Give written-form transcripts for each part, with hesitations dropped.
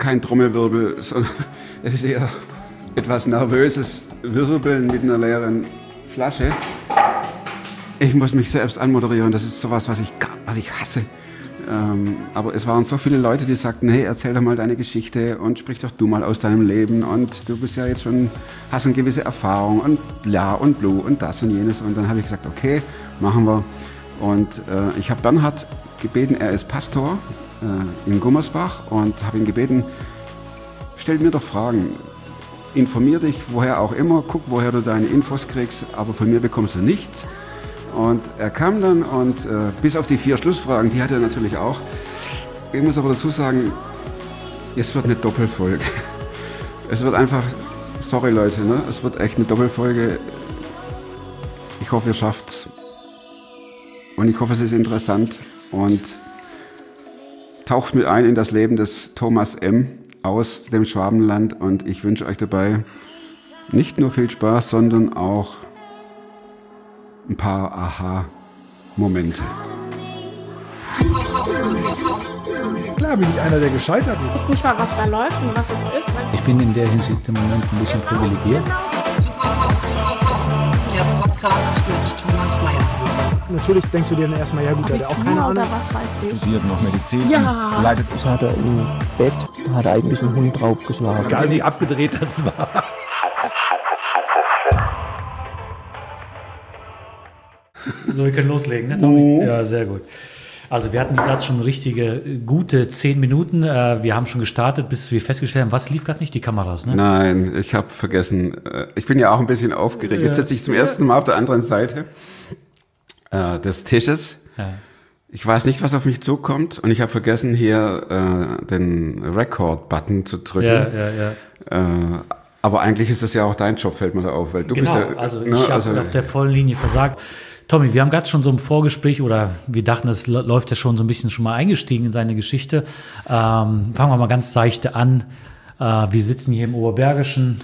kein Trommelwirbel, sondern es ist eher etwas nervöses Wirbeln mit einer leeren Flasche. Ich muss mich selbst anmoderieren, das ist sowas, was ich hasse. Aber es waren so viele Leute, die sagten, hey, erzähl doch mal deine Geschichte und sprich doch du mal aus deinem Leben und du bist ja jetzt schon, hast eine gewisse Erfahrung und bla und blue und das und jenes. Und dann habe ich gesagt, okay, machen wir. Und ich habe Bernhard gebeten, er ist Pastor in Gummersbach und habe ihn gebeten, stell mir doch Fragen, informier dich, woher auch immer, guck, woher du deine Infos kriegst, aber von mir bekommst du nichts. Und er kam dann und bis auf die 4 Schlussfragen, die hat er natürlich auch. Ich muss aber dazu sagen, es wird eine Doppelfolge. Es wird einfach, sorry Leute, ne? Es wird echt eine Doppelfolge. Ich hoffe, ihr schafft's. Und ich hoffe, es ist interessant und taucht mit ein in das Leben des Thomas M. aus dem Schwabenland. Und ich wünsche euch dabei nicht nur viel Spaß, sondern auch ein paar Aha-Momente. Klar bin ich einer, der gescheitert ist. Ich weiß nicht mal, was da läuft und was es ist. Ich bin in der Hinsicht im Moment ein bisschen privilegiert. Der Podcast mit Thomas Mayer. Natürlich denkst du dir dann erstmal, ja gut, der hat auch keine Ahnung. Oder was weiß ich. Studiert noch Medizin. Ja. Leidet. Das hat er im Bett, hat er eigentlich einen Hund draufgeschlagen. Egal wie abgedreht das war. So, wir können loslegen, ne, Tommy? Ja, sehr gut. Also wir hatten gerade schon richtige, gute 10 Minuten. Wir haben schon gestartet, bis wir festgestellt haben, was lief gerade nicht, die Kameras, ne? Nein, ich habe vergessen. Ich bin ja auch ein bisschen aufgeregt. Jetzt sitze ich zum ersten Mal auf der anderen Seite des Tisches. Ja. Ich weiß nicht, was auf mich zukommt und ich habe vergessen, hier den Record-Button zu drücken. Ja. Aber eigentlich ist das ja auch dein Job, fällt mir da auf, weil du Genau, bist ja... also ich habe auf der vollen Linie versagt. Tommy, wir haben gerade schon so im Vorgespräch, oder wir dachten, das läuft ja schon so ein bisschen schon mal eingestiegen in seine Geschichte. Fangen wir mal ganz seichte an. Wir sitzen hier im Oberbergischen.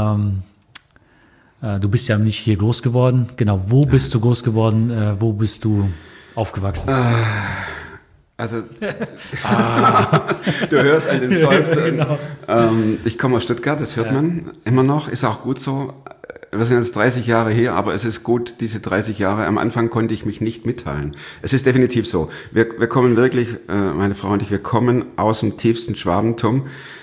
Du bist ja nicht hier groß geworden. Genau, wo bist du groß geworden? Wo bist du aufgewachsen? Also, du hörst an dem Seufzer. Genau. Ich komme aus Stuttgart, das hört man immer noch, ist auch gut so. Wir sind jetzt 30 Jahre her, aber es ist gut, diese 30 Jahre. Am Anfang konnte ich mich nicht mitteilen. Es ist definitiv so. Wir kommen wirklich, meine Frau und ich, wir kommen aus dem tiefsten Schwabentum.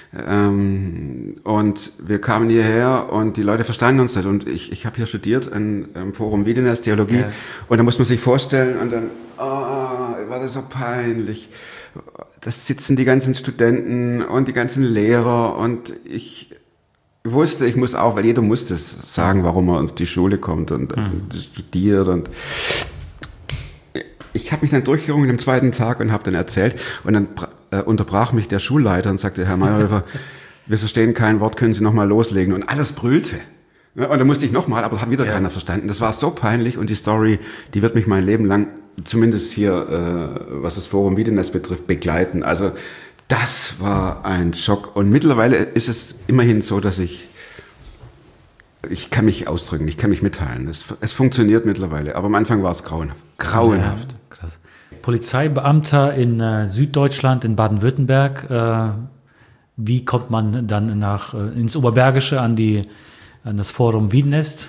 Und wir kamen hierher und die Leute verstanden uns nicht. Und ich habe hier studiert am Forum Wiedenes Theologie. Ja. Und da muss man sich vorstellen und dann, war das so peinlich. Das sitzen die ganzen Studenten und die ganzen Lehrer und ich wusste, ich muss auch, weil jeder muss das sagen, warum er auf die Schule kommt und studiert. Und ich habe mich dann durchgerungen am zweiten Tag und habe dann erzählt. Und dann unterbrach mich der Schulleiter und sagte, Herr Mayerhofer, wir verstehen kein Wort, können Sie nochmal loslegen? Und alles brüllte. Und dann musste ich nochmal, aber hat wieder keiner verstanden. Das war so peinlich und die Story, die wird mich mein Leben lang, zumindest hier, was das Forum Wiedenes betrifft, begleiten. Also das war ein Schock. Und mittlerweile ist es immerhin so, dass ich kann mich ausdrücken, ich kann mich mitteilen. Es funktioniert mittlerweile, aber am Anfang war es grauenhaft. Grauenhaft. Ja, krass. Polizeibeamter in Süddeutschland, in Baden-Württemberg. Wie kommt man dann ins Oberbergische an das Forum Wiedenest?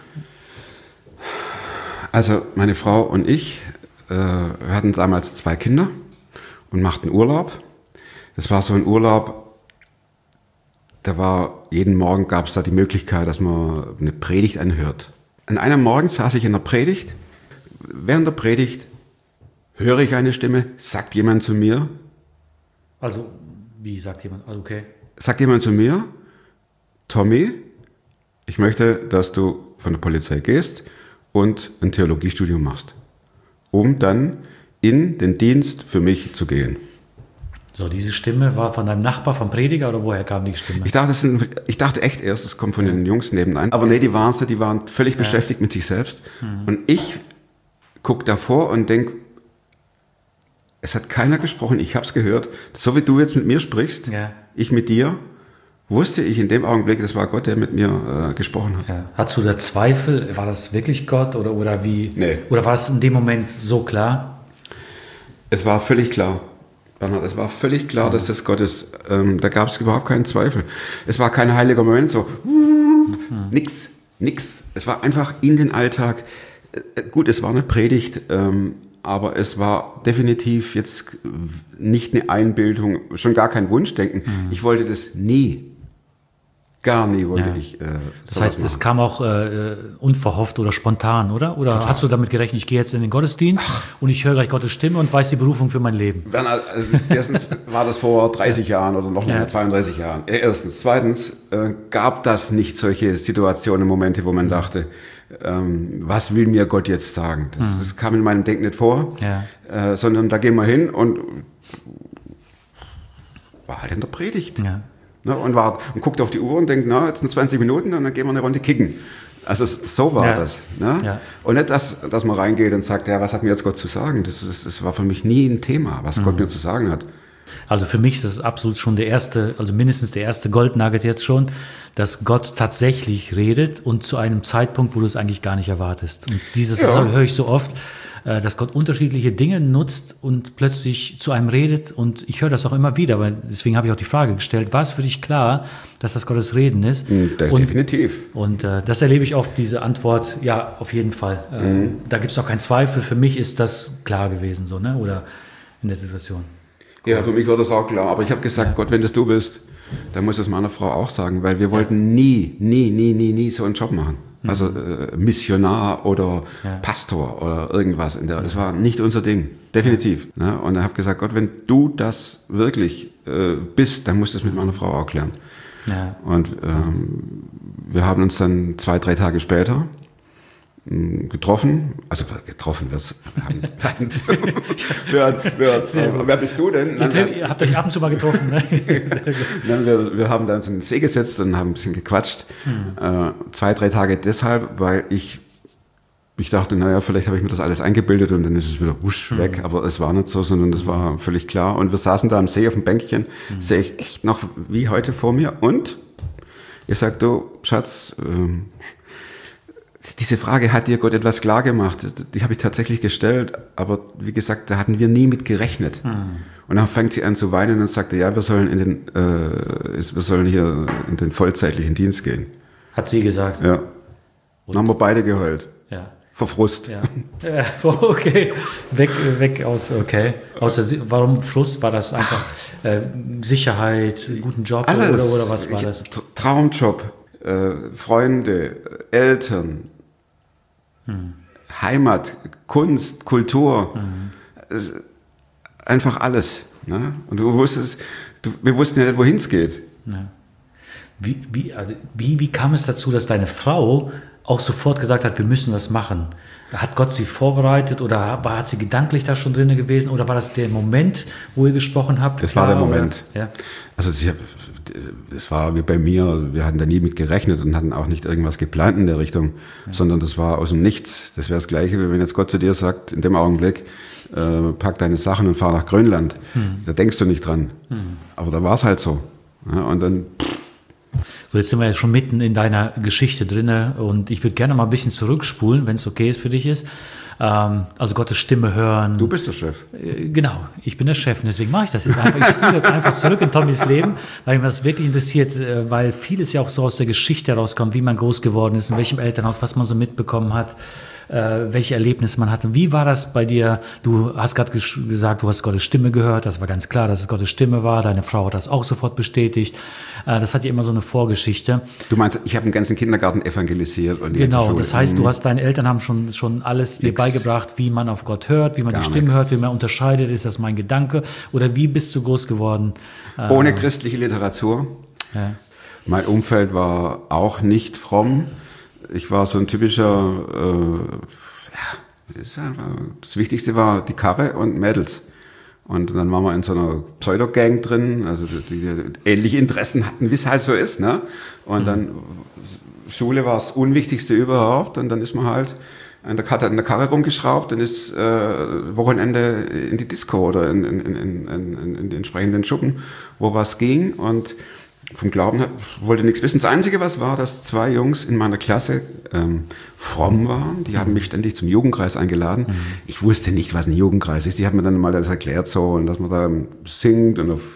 Also meine Frau und ich, wir hatten damals 2 Kinder und machten Urlaub. Das war so ein Urlaub, jeden Morgen gab es da die Möglichkeit, dass man eine Predigt anhört. An einem Morgen saß ich in der Predigt. Während der Predigt höre ich eine Stimme, sagt jemand zu mir. Also, wie sagt jemand? Also, okay. Sagt jemand zu mir, Tommy, ich möchte, dass du von der Polizei gehst und ein Theologiestudium machst, um dann in den Dienst für mich zu gehen. So, diese Stimme war von deinem Nachbar, vom Prediger, oder woher kam die Stimme? Ich dachte echt erst, es kommt von den Jungs nebenan. Aber nee, die waren völlig beschäftigt mit sich selbst. Und ich gucke davor und denke, es hat keiner gesprochen, ich habe es gehört. So wie du jetzt mit mir sprichst, ich mit dir, wusste ich in dem Augenblick, das war Gott, der mit mir gesprochen hat. Ja. Hattest du da Zweifel? War das wirklich Gott oder wie? Nee. Oder war es in dem Moment so klar? Es war völlig klar. Bernhard, es war völlig klar, dass das Gott ist. Da gab es überhaupt keinen Zweifel. Es war kein heiliger Moment, so nix. Es war einfach in den Alltag. Gut, es war eine Predigt, aber es war definitiv jetzt nicht eine Einbildung, schon gar kein Wunschdenken. Ich wollte das nie. Gar nie wollte ich Das heißt, es kam auch unverhofft oder spontan, oder? Oder total. Hast du damit gerechnet, ich gehe jetzt in den Gottesdienst und ich höre gleich Gottes Stimme und weiß die Berufung für mein Leben? Erstens war das vor 30 Jahren oder noch mehr, 32 Jahren. Erstens. Zweitens gab das nicht solche Situationen, Momente, wo man dachte, was will mir Gott jetzt sagen? Das kam in meinem Denken nicht vor, sondern da gehen wir hin und war halt in der Predigt. Ja. Ne, und guckt auf die Uhr und denkt, na, jetzt nur 20 Minuten und dann gehen wir eine Runde kicken. Also so war das. Ne? Ja. Und nicht, dass man reingeht und sagt, ja, was hat mir jetzt Gott zu sagen? Das war für mich nie ein Thema, was Gott mir zu sagen hat. Also für mich ist das absolut schon mindestens der erste Goldnugget jetzt schon, dass Gott tatsächlich redet und zu einem Zeitpunkt, wo du es eigentlich gar nicht erwartest. Und höre ich so oft, dass Gott unterschiedliche Dinge nutzt und plötzlich zu einem redet. Und ich höre das auch immer wieder, weil deswegen habe ich auch die Frage gestellt, war es für dich klar, dass das Gottes Reden ist? Definitiv. Und das erlebe ich oft, diese Antwort, ja, auf jeden Fall. Da gibt es auch keinen Zweifel. Für mich ist das klar gewesen, so, ne? Oder in der Situation. Ja, für mich war das auch klar. Aber ich habe gesagt, Gott, wenn das du bist, dann muss es meiner Frau auch sagen, weil wir wollten nie so einen Job machen. Also Missionar oder Pastor oder irgendwas. Das war nicht unser Ding, definitiv. Ne? Und ich habe gesagt, Gott, wenn du das wirklich bist, dann musst du es mit meiner Frau auch klären. Ja. Und wir haben uns dann 2-3 Tage später getroffen. Wer bist du denn? Ihr habt euch ab und zu mal getroffen, ne? Wir haben dann in den See gesetzt und haben ein bisschen gequatscht. 2-3 Tage deshalb, weil ich dachte, naja, vielleicht habe ich mir das alles eingebildet und dann ist es wieder wusch weg, aber es war nicht so, sondern das war völlig klar. Und wir saßen da am See auf dem Bänkchen, sehe ich echt noch wie heute vor mir und ihr sagt, du, Schatz, diese Frage, hat dir Gott etwas klar gemacht? Die habe ich tatsächlich gestellt, aber wie gesagt, da hatten wir nie mit gerechnet. Und dann fängt sie an zu weinen und sagte, ja, wir sollen hier in den vollzeitlichen Dienst gehen. Hat sie gesagt? Ja. Dann haben wir beide geheult. Ja. Vor Frust. Ja. Okay. Weg aus, okay. Warum Frust? War das einfach Sicherheit, guten Job alles. Oder was war das? Traumjob, Freunde, Eltern, Heimat, Kunst, Kultur, einfach alles. Ne? Und wir wussten ja nicht, wohin es geht. Ja. Wie kam es dazu, dass deine Frau auch sofort gesagt hat, wir müssen das machen? Hat Gott sie vorbereitet oder hat sie gedanklich da schon drin gewesen oder war das der Moment, wo ihr gesprochen habt? Das war der Moment. Ja? Also es war wie bei mir, wir hatten da nie mit gerechnet und hatten auch nicht irgendwas geplant in der Richtung, sondern das war aus dem Nichts. Das wäre das Gleiche, wie wenn jetzt Gott zu dir sagt, in dem Augenblick, pack deine Sachen und fahr nach Grönland. Da denkst du nicht dran. Aber da war es halt so. Ja, und dann... So, jetzt sind wir ja schon mitten in deiner Geschichte drin und ich würde gerne mal ein bisschen zurückspulen, wenn es okay ist für dich ist. Also Gottes Stimme hören. Du bist der Chef. Genau, ich bin der Chef und deswegen mache ich das jetzt einfach. Ich spule jetzt einfach zurück in Tommys Leben, weil mich das wirklich interessiert, weil vieles ja auch so aus der Geschichte herauskommt, wie man groß geworden ist, in welchem Elternhaus, was man so mitbekommen hat, welche Erlebnisse man hatte. Wie war das bei dir? Du hast gerade gesagt, du hast Gottes Stimme gehört. Das war ganz klar, dass es Gottes Stimme war. Deine Frau hat das auch sofort bestätigt. Das hat ja immer so eine Vorgeschichte. Du meinst, ich habe den ganzen Kindergarten evangelisiert. Und genau, das heißt, deine Eltern haben schon alles dir beigebracht, wie man auf Gott hört, wie man die Stimme hört, wie man unterscheidet. Ist das mein Gedanke? Oder wie bist du groß geworden? Ohne christliche Literatur. Ja. Mein Umfeld war auch nicht fromm. Ich war so ein typischer, das Wichtigste war die Karre und Mädels. Und dann waren wir in so einer Pseudo-Gang drin, also die ähnliche Interessen hatten, wie es halt so ist. Ne? Und dann, Schule war das Unwichtigste überhaupt. Und dann ist man halt in der Karre rumgeschraubt und ist Wochenende in die Disco oder in die entsprechenden Schuppen, wo was ging. Und vom Glauben her, wollte nichts wissen. Das Einzige, was war, dass 2 Jungs in meiner Klasse fromm waren. Die haben mich ständig zum Jugendkreis eingeladen. Ich wusste nicht, was ein Jugendkreis ist. Die haben mir dann mal das erklärt so, und dass man da singt und auf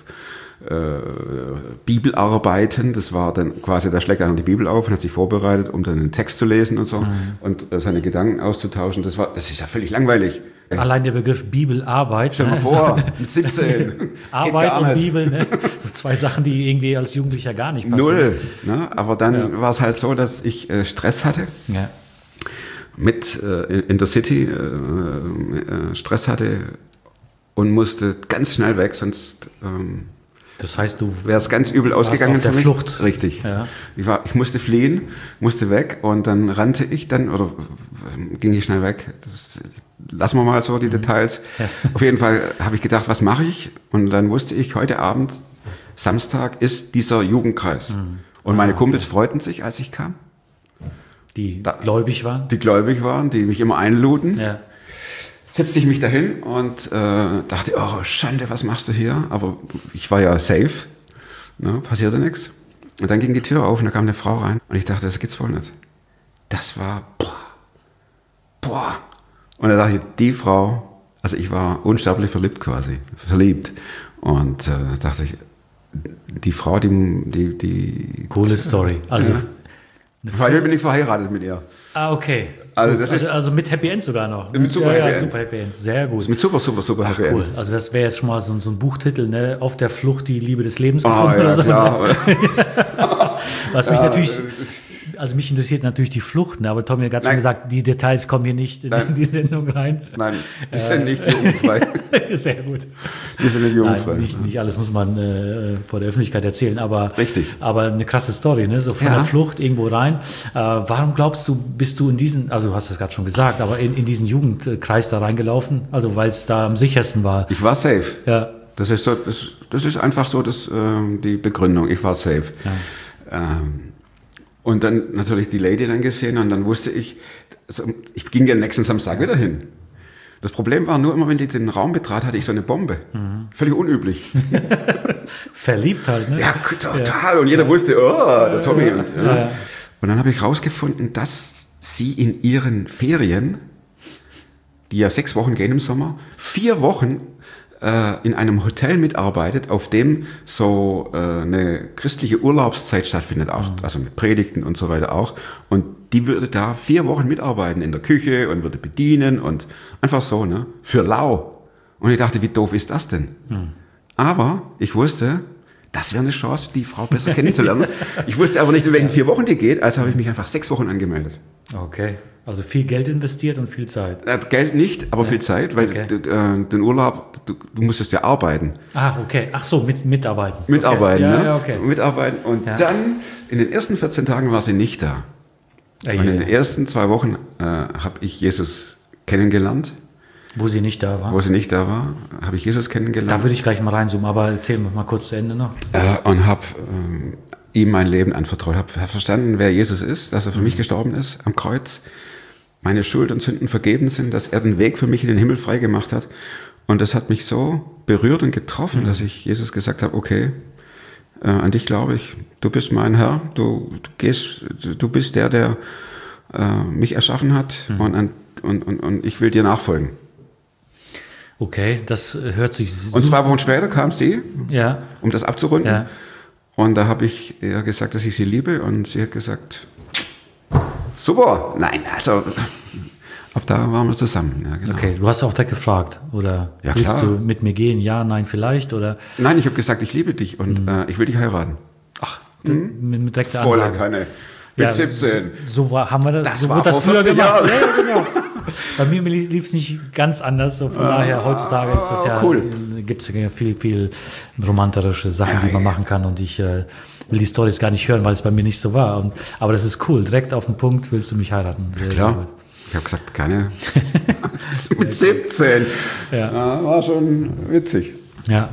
Bibelarbeiten. Das war dann quasi, da schlägt einer die Bibel auf und hat sich vorbereitet, um dann einen Text zu lesen und so und seine Gedanken auszutauschen. Das ist ja völlig langweilig. Allein der Begriff Bibelarbeit. Stell dir mal vor, mit 17. Arbeit und Bibel, ne? So 2 Sachen, die irgendwie als Jugendlicher gar nicht passen. Null. Ne? Aber dann war es halt so, dass ich Stress hatte. Ja. In der City Stress hatte und musste ganz schnell weg, sonst das heißt, du wäre es ganz übel ausgegangen auf der für mich. Flucht. Richtig. Ja. Ich musste fliehen, musste weg, und dann rannte ich dann, oder ging ich schnell weg. Lassen wir mal so die Details. Ja. Auf jeden Fall habe ich gedacht, was mache ich? Und dann wusste ich, heute Abend, Samstag, ist dieser Jugendkreis. Und meine Kumpels freuten sich, als ich kam. Die gläubig waren. Die gläubig waren, die mich immer einluden. Ja. Setzte ich mich dahin und dachte, oh Schande, was machst du hier? Aber ich war ja safe, ne, passierte nichts. Und dann ging die Tür auf und da kam eine Frau rein und ich dachte, das gibt's wohl nicht. Das war, boah. Und da dachte ich, die Frau, also ich war unsterblich verliebt. Und dachte ich, die Frau, die Coole Story. Also, heute bin ich verheiratet mit ihr. Okay. Also mit Happy End sogar noch. Mit super Happy End. Super Happy End. Sehr gut. Mit super Happy Cool. End. Also das wäre jetzt schon mal so ein Buchtitel, ne? Auf der Flucht die Liebe des Lebens gefunden. Ja, oder so. Klar. Was mich natürlich, also mich interessiert natürlich die Flucht, ne? Aber Tommy hat gerade schon gesagt, die Details kommen hier nicht in die Sendung rein. Nein, die sind nicht jugendfrei. Sehr gut. Die sind nicht jugendfrei. Nein, nicht alles muss man vor der Öffentlichkeit erzählen, aber, richtig. Aber eine krasse Story, ne? So von der Flucht irgendwo rein. Warum glaubst du, bist du in diesen, also du hast es gerade schon gesagt, aber in diesen Jugendkreis da reingelaufen? Also weil es da am sichersten war. Ich war safe. Ja. Das ist einfach so die Begründung. Ich war safe. Ja. Und dann natürlich die Lady dann gesehen und dann wusste ich, ich ging ja nächsten Samstag wieder hin. Das Problem war nur immer, wenn die den Raum betrat, hatte ich so eine Bombe. Völlig unüblich. Verliebt halt, ne? Ja, total. Und jeder wusste, der Tommy. Und dann habe ich rausgefunden, dass sie in ihren Ferien, die ja 6 Wochen gehen im Sommer, 4 Wochen in einem Hotel mitarbeitet, auf dem so eine christliche Urlaubszeit stattfindet, auch, also mit Predigten und so weiter auch. Und die würde da 4 Wochen mitarbeiten in der Küche und würde bedienen und einfach so, ne, für lau. Und ich dachte, wie doof ist das denn? Aber ich wusste, das wäre eine Chance, die Frau besser kennenzulernen. Ich wusste aber nicht, in welchen 4 Wochen die geht, also habe ich mich einfach 6 Wochen angemeldet. Okay. Also viel Geld investiert und viel Zeit. Geld nicht, aber viel Zeit, weil den Urlaub, du musstest ja arbeiten. Ach, okay. Ach so, mitarbeiten. Mitarbeiten, okay. ne? Ja, okay. Mitarbeiten. Und dann, in den ersten 14 Tagen war sie nicht da. Und in den ersten 2 Wochen habe ich Jesus kennengelernt. Wo sie nicht da war? Wo sie nicht da war, habe ich Jesus kennengelernt. Da würde ich gleich mal reinzoomen, aber erzähl mal kurz zu Ende noch. Und habe ihm mein Leben anvertraut. Habe verstanden, wer Jesus ist, dass er für mich gestorben ist am Kreuz. Meine Schuld und Sünden vergeben sind, dass er den Weg für mich in den Himmel frei gemacht hat. Und das hat mich so berührt und getroffen, dass ich Jesus gesagt habe, okay, an dich glaube ich, du bist mein Herr, du bist der mich erschaffen hat und ich will dir nachfolgen. Okay, das hört sich Und 2 Wochen später kam sie, um das abzurunden. Ja. Und da habe ich ihr gesagt, dass ich sie liebe und sie hat gesagt, super, nein, also ab da waren wir zusammen. Ja, genau. Okay, du hast auch direkt gefragt, oder willst du mit mir gehen? Ja, nein, vielleicht, oder? Nein, ich habe gesagt, ich liebe dich und ich will dich heiraten. Ach, mit direkter Ansage. Voll keine. Mit 17. So haben wir das. Das so war wird das vor früher 40 gemacht. Jahren. Ja, genau. Bei mir lief es nicht ganz anders. So von daher, heutzutage ist das ja, cool. Gibt es ja viel romantische Sachen, die man machen kann. Und ich will die Storys gar nicht hören, weil es bei mir nicht so war. Aber das ist cool. Direkt auf den Punkt willst du mich heiraten. Sehr, klar. sehr gut. Ich habe gesagt, keine. Mit 17. Ja, war schon witzig. Ja,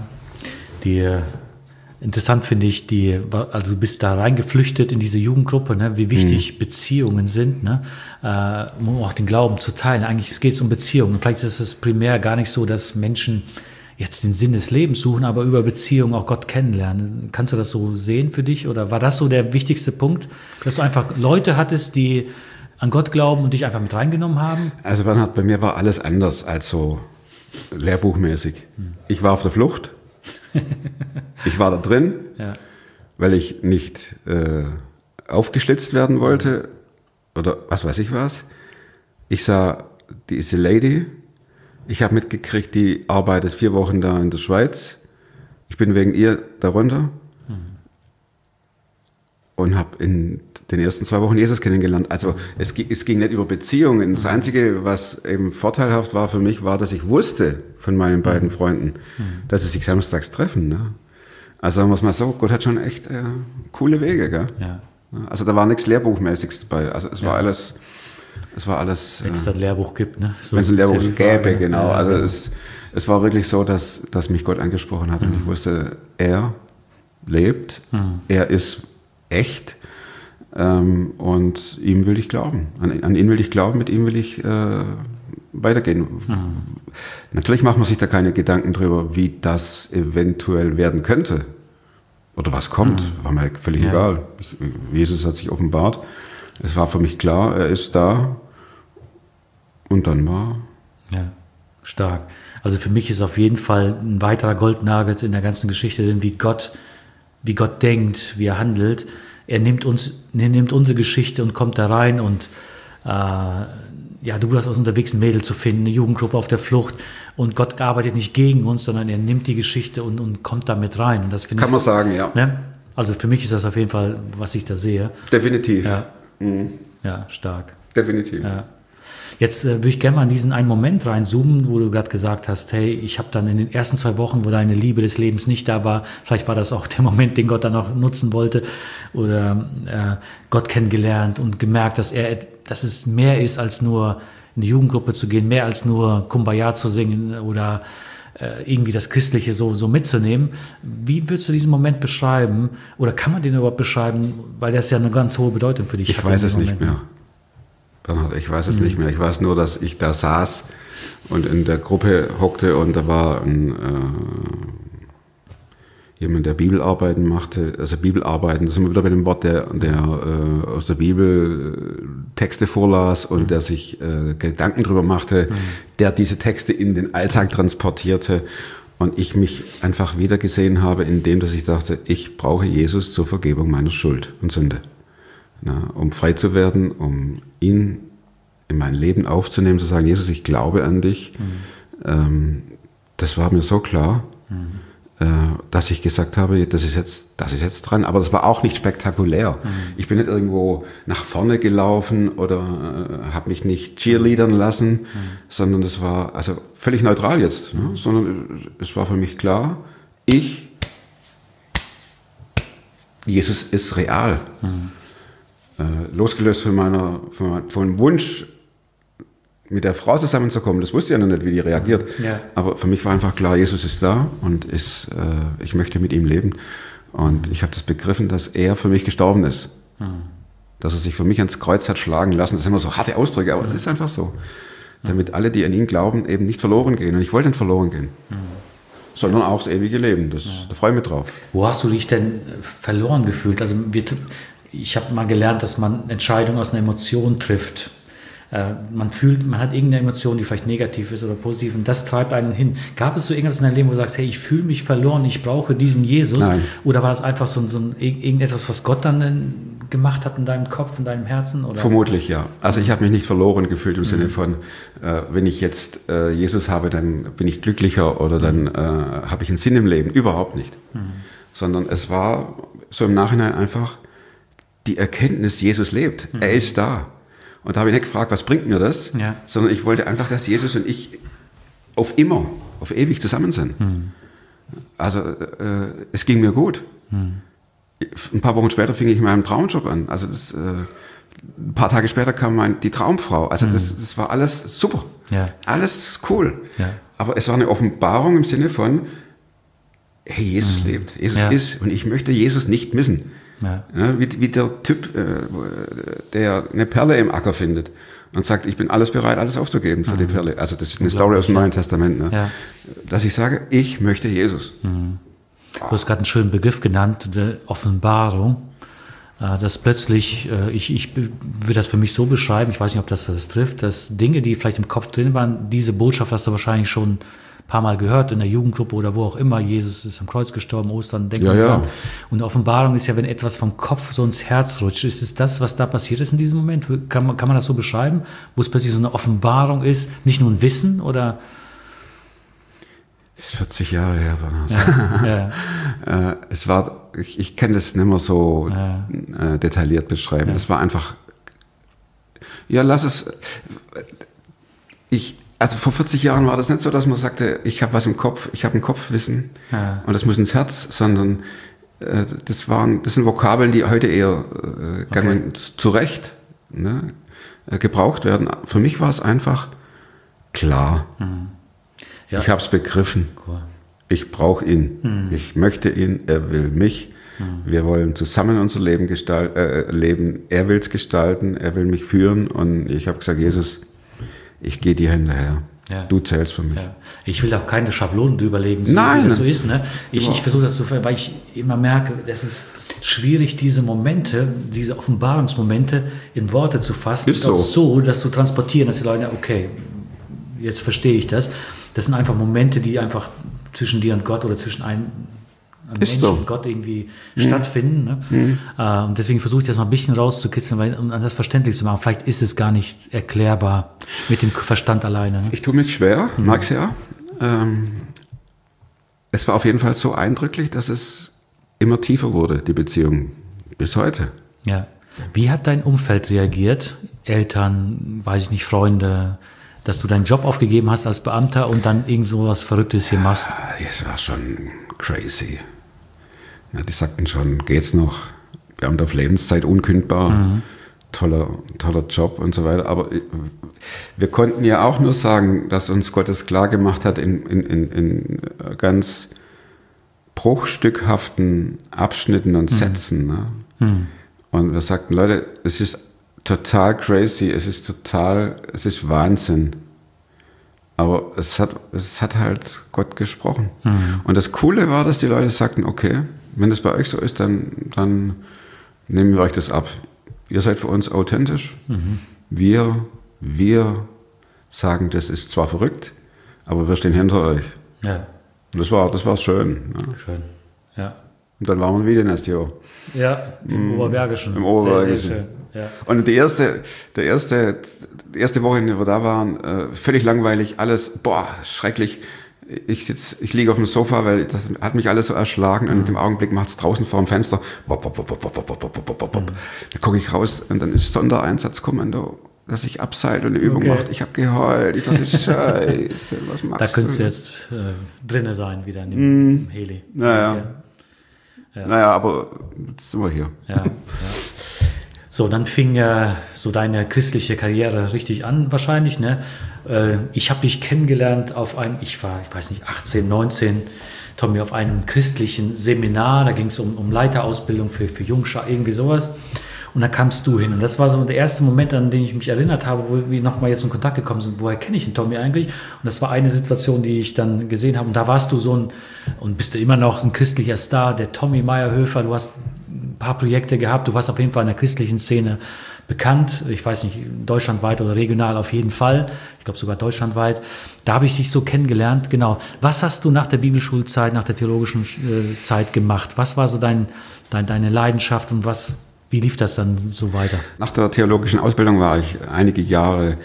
interessant finde ich, also du bist da reingeflüchtet in diese Jugendgruppe, ne, wie wichtig Beziehungen sind, ne, um auch den Glauben zu teilen. Eigentlich geht es um Beziehungen. Vielleicht ist es primär gar nicht so, dass Menschen jetzt den Sinn des Lebens suchen, aber über Beziehung auch Gott kennenlernen. Kannst du das so sehen für dich? Oder war das so der wichtigste Punkt, dass du einfach Leute hattest, die an Gott glauben und dich einfach mit reingenommen haben? Also Bernhard, bei mir war alles anders als so lehrbuchmäßig. Ich war auf der Flucht. Ich war da drin, weil ich nicht aufgeschlitzt werden wollte oder was weiß ich was. Ich sah diese Lady. Ich habe mitgekriegt, die arbeitet 4 Wochen da in der Schweiz. Ich bin wegen ihr da runter und habe in den ersten 2 Wochen Jesus kennengelernt. Also es ging nicht über Beziehungen. Das Einzige, was eben vorteilhaft war für mich, war, dass ich wusste von meinen beiden Freunden, dass sie sich samstags treffen. Ne? Also sagen wir es mal so, Gott hat schon echt coole Wege. Gell? Ja. Also da war nichts Lehrbuchmäßiges dabei. Also es war alles... Wenn es das Lehrbuch gibt, ne? So wenn es ein Lehrbuch ist ja die gäbe, Frage. genau. Ja, Also genau. es war wirklich so, dass mich Gott angesprochen hat und ich wusste, er lebt, er ist echt und ihm will ich glauben. An ihn will ich glauben, mit ihm will ich weitergehen. Natürlich macht man sich da keine Gedanken drüber, wie das eventuell werden könnte oder was kommt. War mir völlig egal. Jesus hat sich offenbart. Es war für mich klar, er ist da. Und dann war... Ja, stark. Also für mich ist auf jeden Fall ein weiterer Goldnugget in der ganzen Geschichte, denn wie Gott denkt, wie er handelt. Er nimmt unsere Geschichte und kommt da rein und du warst aus unterwegs, ein Mädel zu finden, eine Jugendgruppe auf der Flucht und Gott arbeitet nicht gegen uns, sondern er nimmt die Geschichte und kommt da mit rein. Und das finde Kann man sagen, ja. Ne? Also für mich ist das auf jeden Fall, was ich da sehe. Definitiv. Ja, ja, stark. Definitiv. Ja. Jetzt würde ich gerne mal in diesen einen Moment reinzoomen, wo du gerade gesagt hast, hey, ich habe dann in den ersten 2 Wochen, wo deine Liebe des Lebens nicht da war, vielleicht war das auch der Moment, den Gott dann auch nutzen wollte, oder Gott kennengelernt und gemerkt, dass es mehr ist, als nur in die Jugendgruppe zu gehen, mehr als nur Kumbaya zu singen oder irgendwie das Christliche so mitzunehmen. Wie würdest du diesen Moment beschreiben? Oder kann man den überhaupt beschreiben? Weil das ja eine ganz hohe Bedeutung für dich hat. Ich weiß es nicht mehr. Bernhard, ich weiß es nicht mehr. Ich weiß nur, dass ich da saß und in der Gruppe hockte und da war jemand, der Bibelarbeiten machte, also Bibelarbeiten, da sind wir wieder bei dem Wort, der aus der Bibel Texte vorlas und der sich Gedanken drüber machte, der diese Texte in den Alltag transportierte und ich mich einfach wieder gesehen habe in dem, dass ich dachte, ich brauche Jesus zur Vergebung meiner Schuld und Sünde. Um frei zu werden, um ihn in mein Leben aufzunehmen, zu sagen, Jesus, ich glaube an dich. Das war mir so klar, dass ich gesagt habe, das ist jetzt dran. Aber das war auch nicht spektakulär. Ich bin nicht irgendwo nach vorne gelaufen oder habe mich nicht cheerleadern lassen, sondern das war also völlig neutral jetzt. Ne? Sondern es war für mich klar, Jesus ist real. Losgelöst von dem Wunsch, mit der Frau zusammenzukommen, das wusste ich ja noch nicht, wie die reagiert. Ja. Aber für mich war einfach klar, Jesus ist da und ich möchte mit ihm leben. Und ich habe das begriffen, dass er für mich gestorben ist. Dass er sich für mich ans Kreuz hat schlagen lassen. Das sind immer so harte Ausdrücke, aber es ist einfach so. Damit alle, die an ihn glauben, eben nicht verloren gehen. Und ich wollte nicht verloren gehen. Sondern auch das ewige Leben. Da freue ich mich drauf. Wo hast du dich denn verloren gefühlt? Also ich habe mal gelernt, dass man Entscheidungen aus einer Emotion trifft. Man hat irgendeine Emotion, die vielleicht negativ ist oder positiv und das treibt einen hin. Gab es so irgendwas in deinem Leben, wo du sagst, hey, ich fühle mich verloren, ich brauche diesen Jesus? Nein. Oder war es einfach so irgendetwas, was Gott dann gemacht hat in deinem Kopf, in deinem Herzen? Oder? Vermutlich, ja. Also ich habe mich nicht verloren gefühlt im Sinne von, wenn ich jetzt Jesus habe, dann bin ich glücklicher oder dann habe ich einen Sinn im Leben. Überhaupt nicht. Sondern es war so im Nachhinein einfach die Erkenntnis, Jesus lebt. Er ist da. Und da habe ich nicht gefragt, was bringt mir das, sondern ich wollte einfach, dass Jesus und ich auf ewig zusammen sind. Also es ging mir gut. Ein paar Wochen später fing ich in meinem Traumjob an. Also ein paar Tage später kam die Traumfrau. Also das war alles super. Ja. Alles cool. Ja. Aber es war eine Offenbarung im Sinne von, hey, Jesus lebt. Jesus ist und ich möchte Jesus nicht missen. Ja. Ja, wie der Typ, der eine Perle im Acker findet und sagt, ich bin alles bereit, alles aufzugeben für die Perle. Also das ist eine Story aus dem Neuen Testament. Ne? Ja. dass ich sage, ich möchte Jesus. Du hast gerade einen schönen Begriff genannt, der Offenbarung. Dass plötzlich, ich würde das für mich so beschreiben, ich weiß nicht, ob das trifft, dass Dinge, die vielleicht im Kopf drin waren, diese Botschaft hast du wahrscheinlich schon ein paar Mal gehört, in der Jugendgruppe oder wo auch immer, Jesus ist am Kreuz gestorben, Ostern, denken wir dran. Und Offenbarung ist ja, wenn etwas vom Kopf so ins Herz rutscht. Ist es das, was da passiert ist in diesem Moment? Kann man das so beschreiben? Wo es plötzlich so eine Offenbarung ist, nicht nur ein Wissen oder... Das ist 40 Jahre her, Bernhard. Ja. Es war, ich kann das nicht mehr so detailliert beschreiben. Es war einfach, also vor 40 Jahren war das nicht so, dass man sagte, ich habe was im Kopf, ich habe ein Kopfwissen und das muss ins Herz, sondern das sind Vokabeln, die heute eher zu Recht gebraucht werden. Für mich war es einfach klar. Ja. Ich habe es begriffen. Cool. Ich brauche ihn. Ich möchte ihn. Er will mich. Wir wollen zusammen unser Leben leben. Er will es gestalten. Er will mich führen. Und ich habe gesagt, Jesus, ich gehe dir hinterher. Ja. Du zählst für mich. Ja. Ich will auch keine Schablonen drüberlegen, so Nein. wie das so ist. Ne? Ich versuche das zu weil ich immer merke, es ist schwierig, diese Momente, diese Offenbarungsmomente in Worte zu fassen. Ist und auch so. das zu transportieren, dass die Leute, okay, jetzt verstehe ich das. Das sind einfach Momente, die einfach zwischen dir und Gott oder zwischen einem Menschen und Gott irgendwie stattfinden. Ne? Und deswegen versuche ich das mal ein bisschen rauszukitzeln, um das verständlich zu machen. Vielleicht ist es gar nicht erklärbar mit dem Verstand alleine. Ne? Ich tue mich schwer, mag's ja. Es war auf jeden Fall so eindrücklich, dass es immer tiefer wurde, die Beziehung, bis heute. Ja. Wie hat dein Umfeld reagiert? Eltern, weiß ich nicht, Freunde, dass du deinen Job aufgegeben hast als Beamter und dann irgend so was Verrücktes hier machst? Das war schon crazy. Ja, die sagten schon, geht's noch? Beamter auf Lebenszeit, unkündbar, toller Job und so weiter. Aber wir konnten ja auch nur sagen, dass uns Gott es klar gemacht hat in ganz bruchstückhaften Abschnitten und Sätzen. Ne? Und wir sagten, Leute, es ist total crazy, es ist Wahnsinn. Aber es hat halt Gott gesprochen. Und das Coole war, dass die Leute sagten, okay, wenn das bei euch so ist, dann nehmen wir euch das ab. Ihr seid für uns authentisch. Wir sagen, das ist zwar verrückt, aber wir stehen hinter euch. Ja. Und das war schön. Ne? Schön, ja. Und dann waren wir wieder in STO. Ja, im Oberbergischen. Im Oberbergischen. Sehr, sehr schön. Ja. Und die erste Woche, in der wir da waren, völlig langweilig, alles, schrecklich. Ich liege auf dem Sofa, weil das hat mich alles so erschlagen und in dem Augenblick macht es draußen vor dem Fenster. Dann gucke ich raus und dann ist Sondereinsatzkommando, das sich abseilt und eine Übung macht. Ich habe geheult. Ich dachte, Scheiße, was machst du? Da könntest du jetzt drinne sein, wieder in dem Heli. Naja, aber jetzt sind wir hier. Ja. So, dann fing so deine christliche Karriere richtig an wahrscheinlich. Ne? Ich habe dich kennengelernt auf einem, ich weiß nicht, 18, 19, Tommy, auf einem christlichen Seminar. Da ging es um Leiterausbildung für Jungschar, irgendwie sowas. Und da kamst du hin. Und das war so der erste Moment, an den ich mich erinnert habe, wo wir nochmal jetzt in Kontakt gekommen sind. Woher kenne ich den Tommy eigentlich? Und das war eine Situation, die ich dann gesehen habe. Und da warst du und bist du immer noch ein christlicher Star, der Tommy Meyerhöfer. Du hast ein paar Projekte gehabt. Du warst auf jeden Fall in der christlichen Szene bekannt. Ich weiß nicht, deutschlandweit oder regional auf jeden Fall. Ich glaube sogar deutschlandweit. Da habe ich dich so kennengelernt. Genau. Was hast du nach der Bibelschulzeit, nach der theologischen Zeit gemacht? Was war so deine Leidenschaft und wie lief das dann so weiter? Nach der theologischen Ausbildung war ich einige Jahre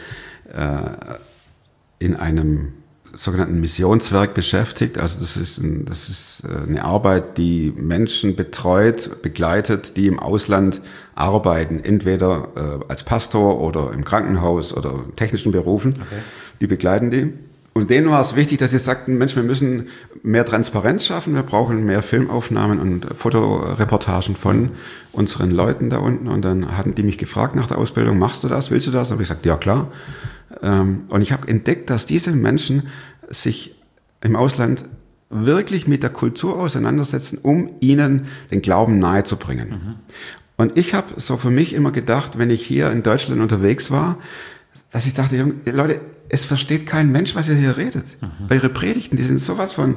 in einem sogenannten Missionswerk beschäftigt. Also das ist eine Arbeit, die Menschen betreut, begleitet, die im Ausland arbeiten, entweder als Pastor oder im Krankenhaus oder in technischen Berufen. Okay. Die begleiten die. Und denen war es wichtig, dass sie sagten, Mensch, wir müssen mehr Transparenz schaffen, wir brauchen mehr Filmaufnahmen und Fotoreportagen von unseren Leuten da unten. Und dann hatten die mich gefragt nach der Ausbildung, machst du das, willst du das? Und habe ich gesagt, ja klar. Und ich habe entdeckt, dass diese Menschen sich im Ausland wirklich mit der Kultur auseinandersetzen, um ihnen den Glauben nahezubringen. Und ich habe so für mich immer gedacht, wenn ich hier in Deutschland unterwegs war, dass ich dachte, Leute, es versteht kein Mensch, was ihr hier redet. Eure Predigten, die sind sowas von,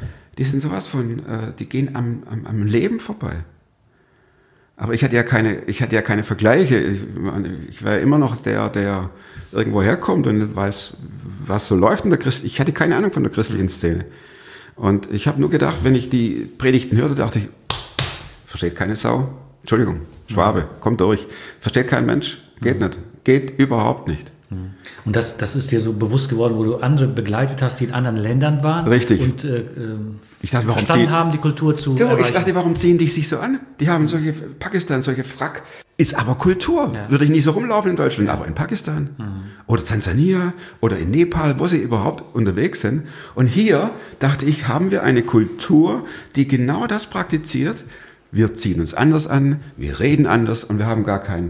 die gehen am Leben vorbei. Aber ich hatte ja keine Vergleiche. Ich war ja immer noch der irgendwo herkommt und nicht weiß, was so läuft in der Christ. Ich hatte keine Ahnung von der christlichen Szene. Und ich habe nur gedacht, wenn ich die Predigten hörte, dachte ich, versteht keine Sau. Entschuldigung, Schwabe, kommt durch. Versteht kein Mensch, geht nicht. Geht überhaupt nicht. Und das ist dir so bewusst geworden, wo du andere begleitet hast, die in anderen Ländern waren. Richtig. Und ich dachte, warum verstanden haben, die Kultur zu ich dachte, warum ziehen die sich so an? Die haben Pakistan, solche Frack. Ist aber Kultur. Ja. Würde ich nie so rumlaufen in Deutschland, aber in Pakistan oder Tansania oder in Nepal, wo sie überhaupt unterwegs sind. Und hier, dachte ich, haben wir eine Kultur, die genau das praktiziert. Wir ziehen uns anders an, wir reden anders und wir haben gar kein...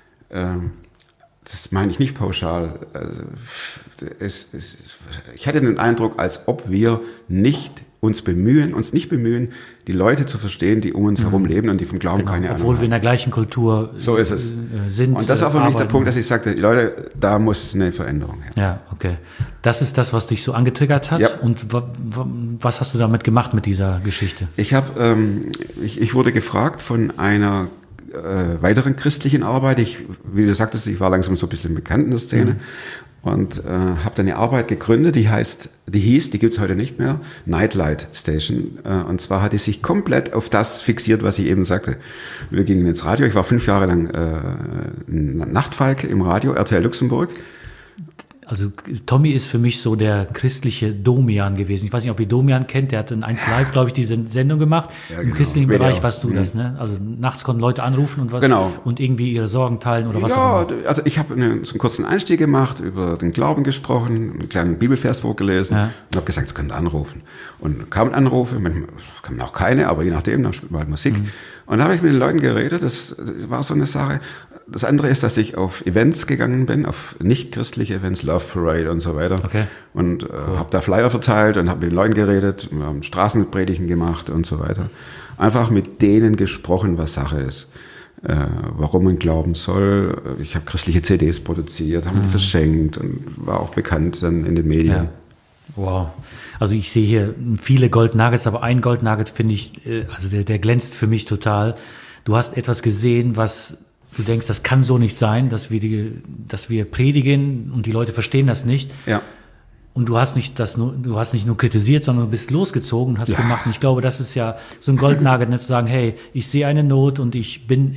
das meine ich nicht pauschal. Ich hatte den Eindruck, als ob wir uns nicht bemühen, die Leute zu verstehen, die um uns herum leben und die vom Glauben keine Ahnung haben. Obwohl wir in der gleichen Kultur so ist es. Sind. Und das war für mich der Punkt, dass ich sagte, Leute, da muss eine Veränderung her. Ja, okay. Das ist das, was dich so angetriggert hat. Ja. Und was hast du damit gemacht mit dieser Geschichte? Ich wurde gefragt von einer weiteren christlichen Arbeit. Wie du sagtest, ich war langsam so ein bisschen bekannt in der Szene und habe dann eine Arbeit gegründet, die gibt es heute nicht mehr, Nightlight Station. Und zwar hat die sich komplett auf das fixiert, was ich eben sagte. Wir gingen ins Radio. Ich war 5 Jahre lang Nachtfalke im Radio, RTL Luxemburg. Also Tommy ist für mich so der christliche Domian gewesen. Ich weiß nicht, ob ihr Domian kennt, der hat in 1 Live, glaube ich, diese Sendung gemacht. Ja, Im christlichen Bereich warst du das, ne? Also nachts konnten Leute anrufen und irgendwie ihre Sorgen teilen oder was auch immer. Also ich habe so einen kurzen Einstieg gemacht, über den Glauben gesprochen, einen kleinen Bibelvers vorgelesen und habe gesagt, es könnt anrufen. Und kamen Anrufe, kamen auch keine, aber je nachdem, dann spielt man halt Musik. Und da habe ich mit den Leuten geredet, das war so eine Sache. Das andere ist, dass ich auf Events gegangen bin, auf nicht-christliche Events, Love Parade und so weiter. Okay. Und habe da Flyer verteilt und habe mit den Leuten geredet, wir haben Straßenpredigten gemacht und so weiter. Einfach mit denen gesprochen, was Sache ist. Warum man glauben soll. Ich habe christliche CDs produziert, haben die verschenkt und war auch bekannt dann in den Medien. Ja. Wow. Also ich sehe hier viele Gold Nuggets, aber ein Gold Nugget finde ich, also der glänzt für mich total. Du hast etwas gesehen, was du denkst, das kann so nicht sein, dass wir predigen und die Leute verstehen das nicht. Ja. Und du hast nicht nur kritisiert, sondern du bist losgezogen und hast gemacht. Und ich glaube, das ist ja so ein Goldnugget, nicht zu sagen, hey, ich sehe eine Not und ich bin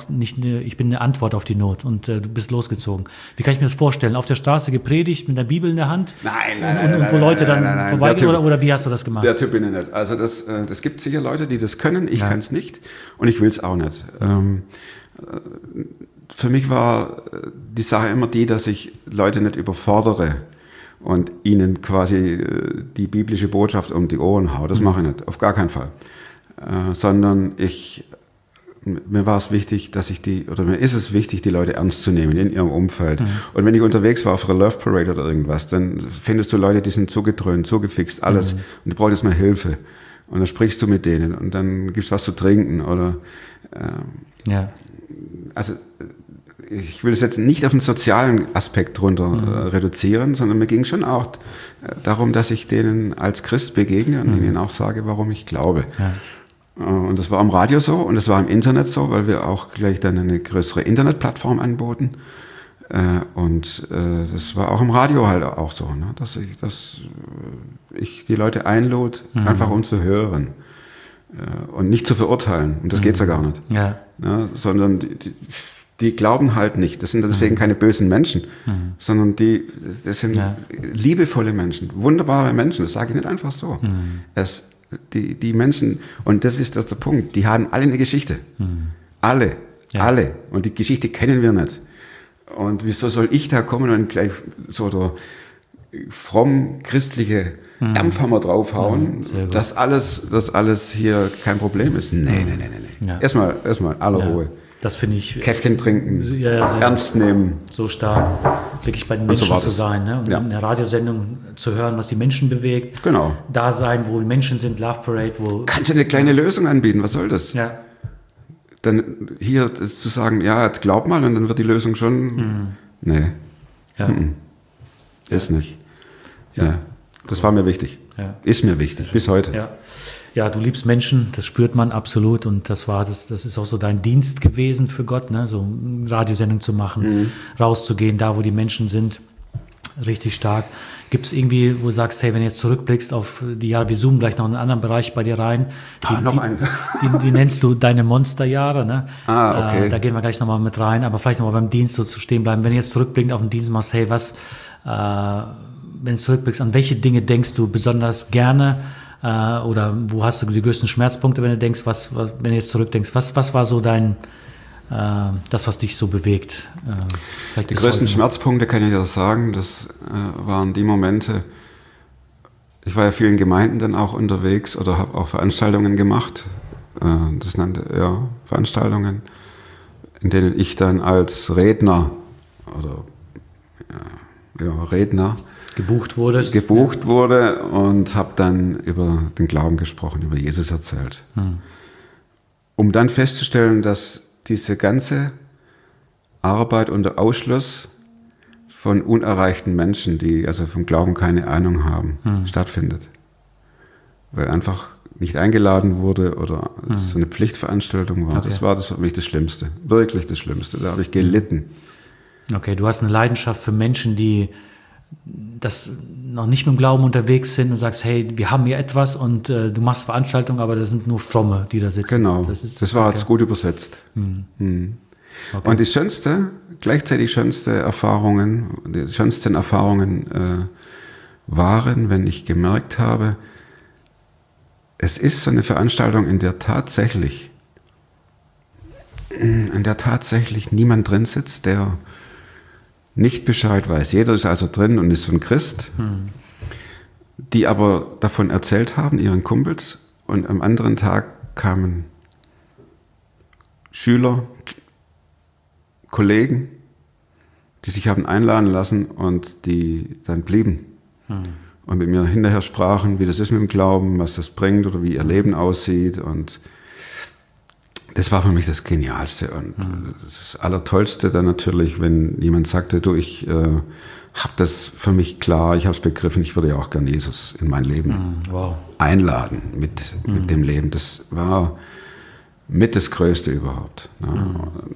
eine Antwort auf die Not und du bist losgezogen. Wie kann ich mir das vorstellen? Auf der Straße gepredigt mit der Bibel in der Hand? Nein. Und wo Leute dann vorbeigehen oder wie hast du das gemacht? Der Typ bin ich nicht. Also das gibt sicher Leute, die das können. Ich kann es nicht und ich will es auch nicht. Für mich war die Sache immer die, dass ich Leute nicht überfordere und ihnen quasi die biblische Botschaft um die Ohren haue. Das mache ich nicht, auf gar keinen Fall. Sondern mir war es wichtig, mir ist es wichtig, die Leute ernst zu nehmen in ihrem Umfeld. Und wenn ich unterwegs war auf einer Love Parade oder irgendwas, dann findest du Leute, die sind zugedröhnt, zugefixt, alles. Und du brauchst mal Hilfe. Und dann sprichst du mit denen und dann gibst was zu trinken oder also ich will es jetzt nicht auf den sozialen Aspekt runter reduzieren, sondern mir ging schon auch darum, dass ich denen als Christ begegne und ihnen auch sage, warum ich glaube. Ja. Und das war am Radio so und das war im Internet so, weil wir auch gleich dann eine größere Internetplattform anboten. Und das war auch im Radio halt auch so, ne? Dass ich die Leute einlud, einfach um zu hören und nicht zu verurteilen. Und das geht's ja gar nicht. Ja. Ja, sondern die glauben halt nicht. Das sind deswegen keine bösen Menschen, sondern das sind liebevolle Menschen, wunderbare Menschen. Das sage ich nicht einfach so. Die Menschen, und das ist der Punkt, die haben alle eine Geschichte. Alle. Und die Geschichte kennen wir nicht. Und wieso soll ich da kommen und gleich so der fromm christliche Dampfhammer draufhauen, dass alles hier kein Problem ist? Nee. Ja. Erstmal aller Ruhe. Das finde ich. Käffchen trinken, ernst nehmen. So stark, wirklich bei den Menschen zu sein. Ne? Und in der Radiosendung zu hören, was die Menschen bewegt. Genau. Da sein, wo Menschen sind, Love Parade. Kannst du eine kleine Lösung anbieten, was soll das? Ja. Dann hier zu sagen, ja, jetzt glaub mal, und dann wird die Lösung schon. Nee. Ja. Ist nicht. Ja. Ja. Das war mir wichtig. Ja. Ist mir wichtig, bis heute. Ja. Ja, du liebst Menschen, das spürt man absolut und das ist auch so dein Dienst gewesen für Gott, ne? So eine Radiosendung zu machen, rauszugehen, da wo die Menschen sind, richtig stark. Gibt es irgendwie, wo du sagst, hey, wenn du jetzt zurückblickst auf die Jahre, wir zoomen gleich noch in einen anderen Bereich bei dir rein. Noch einen. Die nennst du deine Monsterjahre, ne? Okay. Da gehen wir gleich nochmal mit rein, aber vielleicht nochmal beim Dienst so zu stehen bleiben. Wenn du jetzt zurückblickend auf den Dienst machst, hey, wenn du zurückblickst, an welche Dinge denkst du besonders gerne oder wo hast du die größten Schmerzpunkte, wenn du denkst, wenn du jetzt zurückdenkst, was war so das, was dich so bewegt? Die größten Schmerzpunkte kann ich ja sagen, das waren die Momente, ich war ja vielen Gemeinden dann auch unterwegs oder habe auch Veranstaltungen gemacht, Veranstaltungen, in denen ich dann als Redner Redner gebucht wurde und habe dann über den Glauben gesprochen, über Jesus erzählt. Um dann festzustellen, dass diese ganze Arbeit unter Ausschluss von unerreichten Menschen, die also vom Glauben keine Ahnung haben, stattfindet. Weil einfach nicht eingeladen wurde oder es so eine Pflichtveranstaltung war. Okay. Das war für mich das Schlimmste, wirklich das Schlimmste. Da habe ich gelitten. Okay, du hast eine Leidenschaft für Menschen, die das noch nicht mit dem Glauben unterwegs sind und sagst, hey, wir haben hier etwas und du machst Veranstaltungen, aber das sind nur Fromme, die da sitzen. Genau, das war jetzt gut übersetzt. Okay. Und die gleichzeitig schönsten Erfahrungen waren, wenn ich gemerkt habe, es ist so eine Veranstaltung, in der tatsächlich niemand drin sitzt, der nicht Bescheid weiß. Jeder ist also drin und ist ein Christ, die aber davon erzählt haben, ihren Kumpels, und am anderen Tag kamen Schüler, Kollegen, die sich haben einladen lassen und die dann blieben und mit mir hinterher sprachen, wie das ist mit dem Glauben, was das bringt oder wie ihr Leben aussieht, und das war für mich das Genialste und das Allertollste dann natürlich, wenn jemand sagte, du, ich habe das für mich klar, ich habe es begriffen, ich würde ja auch gern Jesus in mein Leben einladen mit dem Leben. Das war mit das Größte überhaupt. Ne?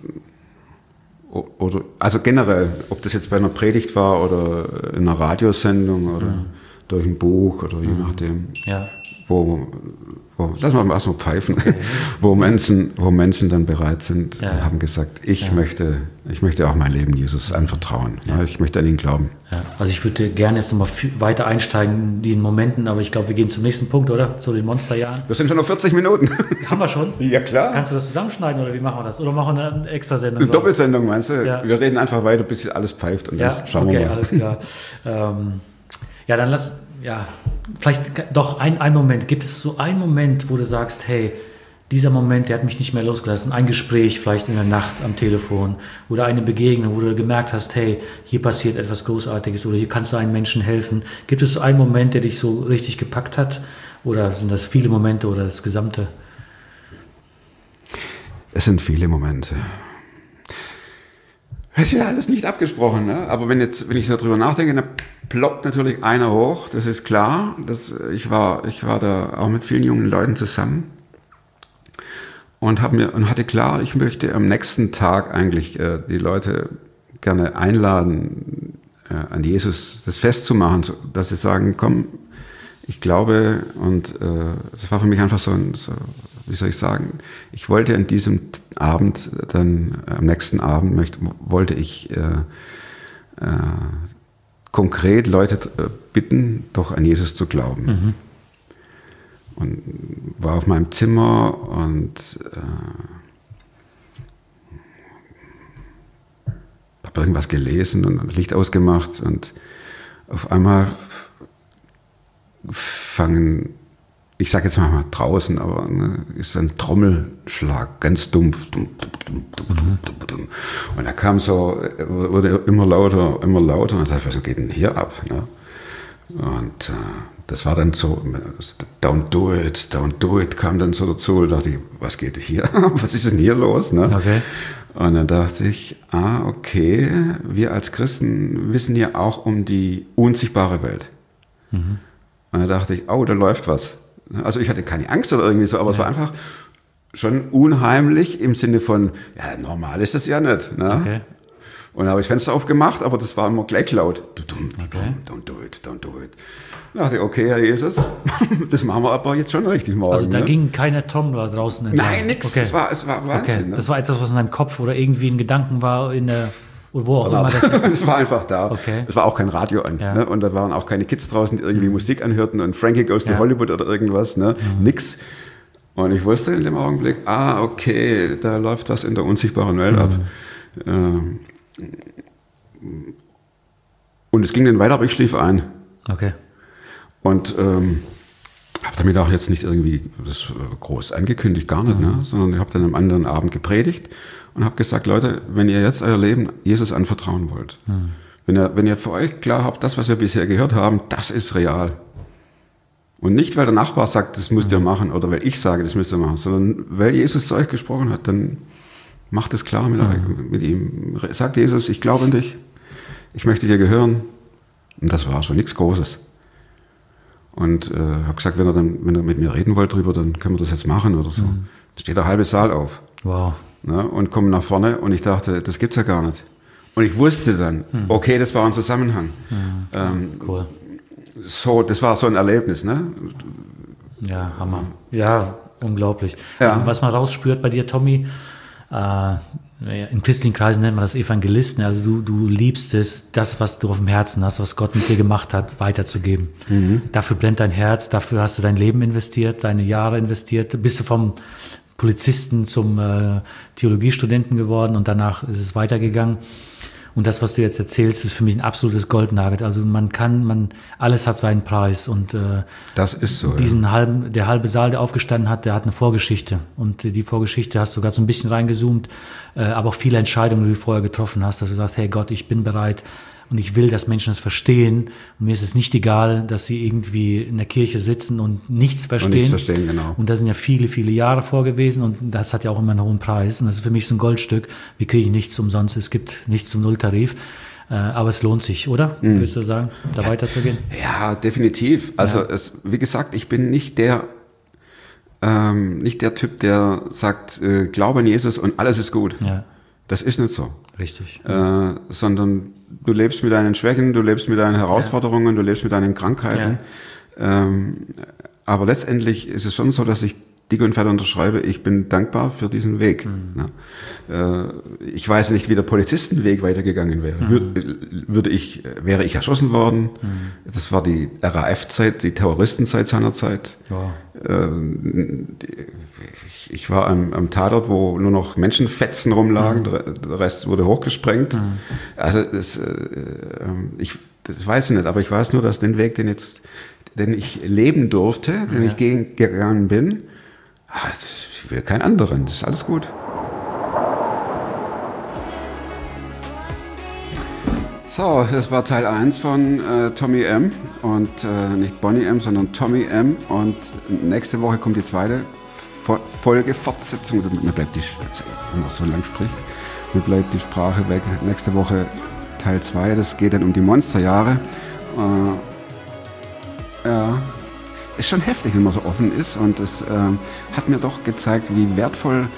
Oder, also generell, ob das jetzt bei einer Predigt war oder in einer Radiosendung oder durch ein Buch oder je nachdem. Ja. Lass mal erstmal pfeifen, wo Menschen dann bereit sind und haben gesagt, ich möchte auch mein Leben Jesus anvertrauen. Ja. Ich möchte an ihn glauben. Ja. Also ich würde gerne jetzt nochmal weiter einsteigen in den Momenten, aber ich glaube, wir gehen zum nächsten Punkt, oder? Zu den Monsterjahren. Wir sind schon noch 40 Minuten. Haben wir schon? Ja, klar. Kannst du das zusammenschneiden oder wie machen wir das? Oder machen wir eine Extrasendung? Eine Doppelsendung, meinst du? Ja. Wir reden einfach weiter, bis alles pfeift und dann schauen wir mal. Okay, alles klar. Dann vielleicht doch ein Moment. Gibt es so einen Moment, wo du sagst, hey, dieser Moment, der hat mich nicht mehr losgelassen. Ein Gespräch vielleicht in der Nacht am Telefon oder eine Begegnung, wo du gemerkt hast, hey, hier passiert etwas Großartiges oder hier kannst du einem Menschen helfen. Gibt es so einen Moment, der dich so richtig gepackt hat? Oder sind das viele Momente oder das Gesamte? Es sind viele Momente. Das ist ja alles nicht abgesprochen, ne? Aber wenn ich darüber nachdenke, dann ploppt natürlich einer hoch, das ist klar. Ich war da auch mit vielen jungen Leuten zusammen und hatte klar, ich möchte am nächsten Tag eigentlich die Leute gerne einladen, an Jesus das festzumachen, dass sie sagen, komm, ich glaube, und das war für mich einfach so, wie soll ich sagen, ich wollte an diesem Abend, dann am nächsten Abend, wollte ich konkret Leute bitten, doch an Jesus zu glauben. Und war auf meinem Zimmer und habe irgendwas gelesen und Licht ausgemacht und auf einmal ich sage jetzt mal draußen, aber ist ein Trommelschlag, ganz dumpf. Und er kam wurde immer lauter. Und ich dachte, was geht denn hier ab? Ne? Und das war dann so, don't do it, kam dann so dazu. Da dachte ich, was geht hier? Was ist denn hier los? Ne? Okay. Und dann dachte ich, okay, wir als Christen wissen ja auch um die unsichtbare Welt. Und dann dachte ich, da läuft was. Also ich hatte keine Angst oder irgendwie so, aber es war einfach schon unheimlich im Sinne von, ja, normal ist das ja nicht. Ne? Okay. Und dann habe ich Fenster aufgemacht, aber das war immer gleich laut. Don't do it. Da dachte ich, okay, Herr Jesus, das machen wir aber jetzt schon richtig morgen. Also da ging keine Tom da draußen entlang? Nein, nichts. Okay. Es war Wahnsinn. Okay. Ne? Das war etwas, was in deinem Kopf oder irgendwie ein Gedanken war, wo auch immer das Es war einfach da. Okay. Es war auch kein Radio an. Ja. Ne? Und da waren auch keine Kids draußen, die irgendwie Musik anhörten und Frankie Goes to Hollywood oder irgendwas. Ne? Nix. Und ich wusste in dem Augenblick, okay, da läuft was in der unsichtbaren Welt ab. Und es ging dann weiter, aber ich schlief ein. Okay. Und habe damit auch jetzt nicht irgendwie das groß angekündigt, gar nicht, ne? Sondern ich habe dann am anderen Abend gepredigt und habe gesagt, Leute, wenn ihr jetzt euer Leben Jesus anvertrauen wollt, wenn ihr für euch klar habt, das, was wir bisher gehört haben, das ist real. Und nicht, weil der Nachbar sagt, das müsst ihr machen, oder weil ich sage, das müsst ihr machen, sondern weil Jesus zu euch gesprochen hat, dann macht es klar mit ihm. Sagt Jesus, ich glaube an dich, ich möchte dir gehören. Und das war schon nichts Großes. Und habe gesagt, wenn ihr mit mir reden wollt drüber, dann können wir das jetzt machen oder so. Dann steht der halbe Saal auf. Wow. Ne, und kommen nach vorne und ich dachte, das gibt's ja gar nicht. Und ich wusste dann, okay, das war ein Zusammenhang. Cool. So, das war so ein Erlebnis, ne? Ja, Hammer. Ja, unglaublich. Ja. Also, was man rausspürt bei dir, Tommy, in christlichen Kreisen nennt man das Evangelisten. Also du liebst es, das, was du auf dem Herzen hast, was Gott mit dir gemacht hat, weiterzugeben. Dafür brennt dein Herz, dafür hast du dein Leben investiert, deine Jahre investiert. Bist du vom Polizisten zum Theologiestudenten geworden und danach ist es weitergegangen. Und das, was du jetzt erzählst, ist für mich ein absolutes Goldnugget. Also alles hat seinen Preis. Und das ist so. Der halbe Saal, der aufgestanden hat, der hat eine Vorgeschichte. Und die Vorgeschichte hast du gerade so ein bisschen reingezoomt, aber auch viele Entscheidungen, die du vorher getroffen hast, dass du sagst, hey Gott, ich bin bereit und ich will, dass Menschen es verstehen. Und mir ist es nicht egal, dass sie irgendwie in der Kirche sitzen und nichts verstehen. Und nichts verstehen, genau. Und da sind ja viele, viele Jahre vor gewesen und das hat ja auch immer einen hohen Preis. Und das ist für mich so ein Goldstück. Wir kriegen nichts umsonst, es gibt nichts zum Nulltarif. Aber es lohnt sich, oder? Würdest du sagen, da weiterzugehen? Ja, definitiv. Also wie gesagt, ich bin nicht der Typ, der sagt, glaube an Jesus und alles ist gut. Ja. Das ist nicht so. Richtig. Sondern du lebst mit deinen Schwächen, du lebst mit deinen Herausforderungen, du lebst mit deinen Krankheiten. Ja. Aber letztendlich ist es schon so, dass ich dick und fett unterschreibe, ich bin dankbar für diesen Weg. Ich weiß nicht, wie der Polizistenweg weitergegangen wäre. Wäre ich erschossen worden? Das war die RAF-Zeit, die Terroristenzeit seinerzeit. Wow. Ich war am Tatort, wo nur noch Menschenfetzen rumlagen, der Rest wurde hochgesprengt. Also das weiß ich nicht, aber ich weiß nur, dass den Weg, den ich leben durfte, den ich gegangen bin, ich will keinen anderen, das ist alles gut. So, das war Teil 1 von Tommy M. Und nicht Bonnie M., sondern Tommy M. Und nächste Woche kommt die zweite Folge, Fortsetzung. Mir bleibt wenn man so lang spricht, mir bleibt die Sprache weg. Nächste Woche Teil 2, das geht dann um die Monsterjahre. Ist schon heftig, wenn man so offen ist. Und es hat mir doch gezeigt, wie wertvoll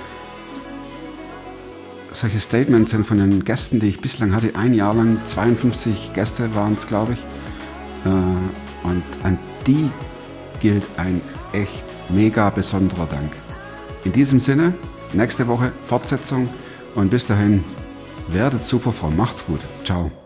solche Statements sind von den Gästen, die ich bislang hatte. Ein Jahr lang, 52 Gäste waren es, glaube ich. Und an die gilt ein echt mega besonderer Dank. In diesem Sinne, nächste Woche Fortsetzung und bis dahin, werdet super Frau. Macht's gut. Ciao.